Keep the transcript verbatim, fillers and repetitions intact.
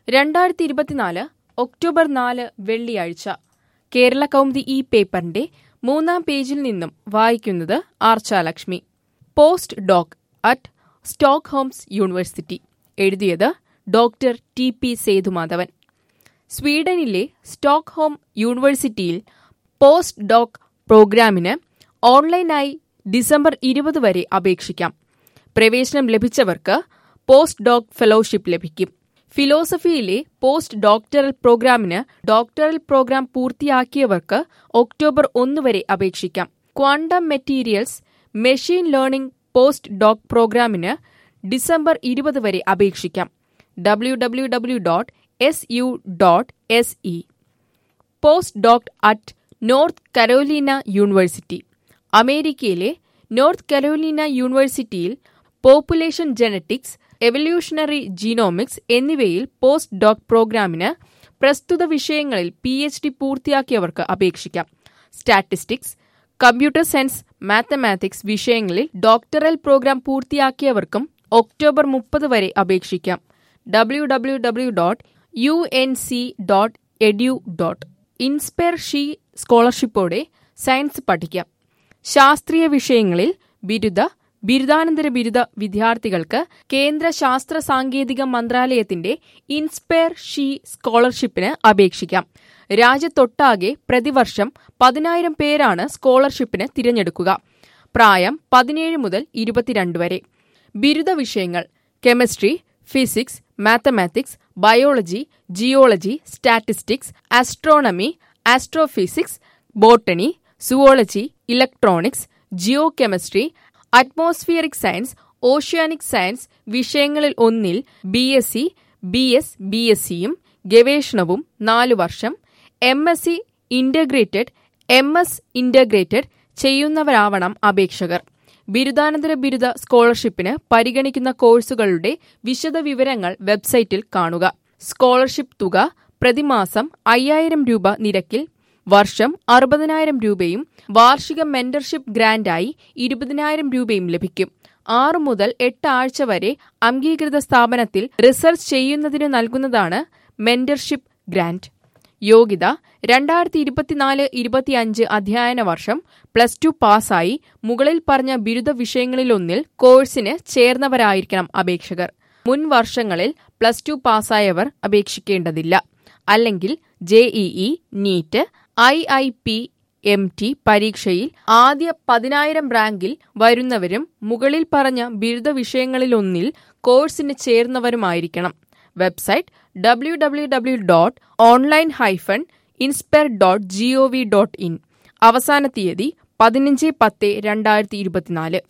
രണ്ടായിരത്തി ഇരുപത്തിനാല് ഒക്ടോബർ നാല് വെള്ളിയാഴ്ച കേരള കൗമുദി ഈ പേപ്പറിന്റെ മൂന്നാം പേജിൽ നിന്നും വായിക്കുന്നത് Archalakshmi. Post doc at Stockholm's university. എഴുതിയത് ഡോക്ടർ ടി പി സേതുമാധവൻ. സ്വീഡനിലെ സ്റ്റോക്ക്ഹോം യൂണിവേഴ്സിറ്റിയിൽ പോസ്റ്റ് ഡോക് പ്രോഗ്രാമിന് ഓൺലൈനായി ഡിസംബർ ഇരുപത് വരെ അപേക്ഷിക്കാം. പ്രവേശനം ലഭിച്ചവർക്ക് പോസ്റ്റ് ഡോക് ഫെലോഷിപ്പ് ലഭിക്കും. ഫിലോസഫിയിലെ പോസ്റ്റ് ഡോക്ടറൽ പ്രോഗ്രാമിന് ഡോക്ടറൽ പ്രോഗ്രാം പൂർത്തിയാക്കിയവർക്ക് ഒക്ടോബർ ഒന്ന് വരെ അപേക്ഷിക്കാം. Quantum materials machine learning post ഡോക് പ്രോഗ്രാമിന് ഡിസംബർ ഇരുപത് വരെ അപേക്ഷിക്കാം. W W W dot S U dot S E. Post doc at North Carolina university. അമേരിക്കയിലെ നോർത്ത് കരോലീന യൂണിവേഴ്സിറ്റിയിൽ പോപ്പുലേഷൻ ജെനറ്റിക്സ്, എവല്യൂഷണറി ജീനോമിക്സ് എന്നിവയിൽ പോസ്റ്റ് ഡോക് പ്രോഗ്രാമിന് പ്രസ്തുത വിഷയങ്ങളിൽ പി എച്ച് ഡി പൂർത്തിയാക്കിയവർക്ക് അപേക്ഷിക്കാം. സ്റ്റാറ്റിസ്റ്റിക്സ്, കമ്പ്യൂട്ടർ സയൻസ്, മാത്തമാറ്റിക്സ് വിഷയങ്ങളിൽ ഡോക്ടറൽ പ്രോഗ്രാം പൂർത്തിയാക്കിയവർക്കും ഒക്ടോബർ മുപ്പത് വരെ അപേക്ഷിക്കാം. W W W dot U N C dot edu dot inspire she സ്കോളർഷിപ്പോടെ സയൻസ് പഠിക്കാം. ശാസ്ത്രീയ വിഷയങ്ങളിൽ ബിരുദ, ബിരുദാനന്തര ബിരുദ വിദ്യാർത്ഥികൾക്ക് കേന്ദ്ര ശാസ്ത്ര സാങ്കേതിക മന്ത്രാലയത്തിന്റെ ഇൻസ്പയർ ഷീ സ്കോളർഷിപ്പിന് അപേക്ഷിക്കാം. രാജ്യത്തൊട്ടാകെ പ്രതിവർഷം പതിനായിരം പേരാണ് സ്കോളർഷിപ്പിന് തിരഞ്ഞെടുക്കുക. പ്രായം പതിനേഴ് മുതൽ ഇരുപത്തിരണ്ട് വരെ. ബിരുദ വിഷയങ്ങൾ chemistry, physics, mathematics, biology, geology, statistics, astronomy, astrophysics, botany, zoology, electronics, geo chemistry, atmospheric science, oceanic science വിഷയങ്ങളിൽ ഒന്നിൽ B S C, B S, B S സിയും ഗവേഷണവും നാലു വർഷം. M S C integrated, M S integrated ചെയ്യുന്നവരാവണം അപേക്ഷകർ. ബിരുദാനന്തര ബിരുദ സ്കോളർഷിപ്പിന് പരിഗണിക്കുന്ന കോഴ്സുകളുടെ വിശദവിവരങ്ങൾ വെബ്സൈറ്റിൽ കാണുക. സ്കോളർഷിപ്പ് തുക പ്രതിമാസം അയ്യായിരം രൂപ നിരക്കിൽ വർഷം അറുപതിനായിരം രൂപയും വാർഷിക മെന്റർഷിപ്പ് ഗ്രാന്റായി ഇരുപതിനായിരം രൂപയും ലഭിക്കും. ആറു മുതൽ എട്ട് ആഴ്ച വരെ അംഗീകൃത സ്ഥാപനത്തിൽ റിസർച്ച് ചെയ്യുന്നതിനു നൽകുന്നതാണ് മെന്റർഷിപ്പ് ഗ്രാന്റ്. യോഗ്യത രണ്ടായിരത്തി ഇരുപത്തിനാല് ഇരുപത്തിയഞ്ച് അധ്യയന വർഷം പ്ലസ് ടു പാസ്സായി മുകളിൽ പറഞ്ഞ ബിരുദ വിഷയങ്ങളിലൊന്നിൽ കോഴ്സിന് ചേർന്നവരായിരിക്കണം അപേക്ഷകർ. മുൻ വർഷങ്ങളിൽ പ്ലസ് ടു പാസ്സായവർ അപേക്ഷിക്കേണ്ടതില്ല. അല്ലെങ്കിൽ JEE, NEET, I I P M T പരീക്ഷയിൽ ആദ്യ പതിനായിരം റാങ്കിൽ വരുന്നവരും മുകളിൽ പറഞ്ഞ ബിരുദ വിഷയങ്ങളിലൊന്നിൽ കോഴ്സിന് ചേർന്നവരുമായിരിക്കണം. Website W W W dot online hyphen inspire dot G O V dot in. അവസാന തീയതി പതിനഞ്ച് പത്ത് രണ്ടായിരത്തി ഇരുപത്തിനാല്.